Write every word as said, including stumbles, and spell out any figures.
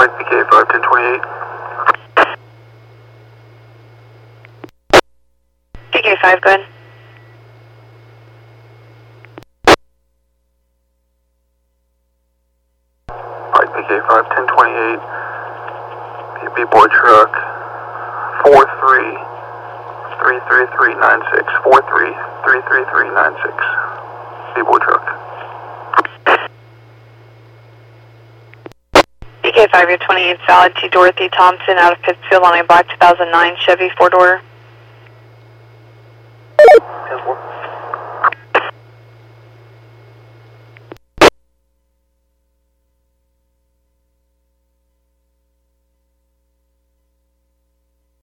Mike P K five ten twenty-eight. P K five, go ahead. Mike P K five ten twenty-eight. B boy truck four three three three three nine six. four three three three three nine six. B boy truck. P K five, you're twenty-eight solid to Dorothy Thompson out of Pittsfield on a black two thousand nine Chevy four door. ten four.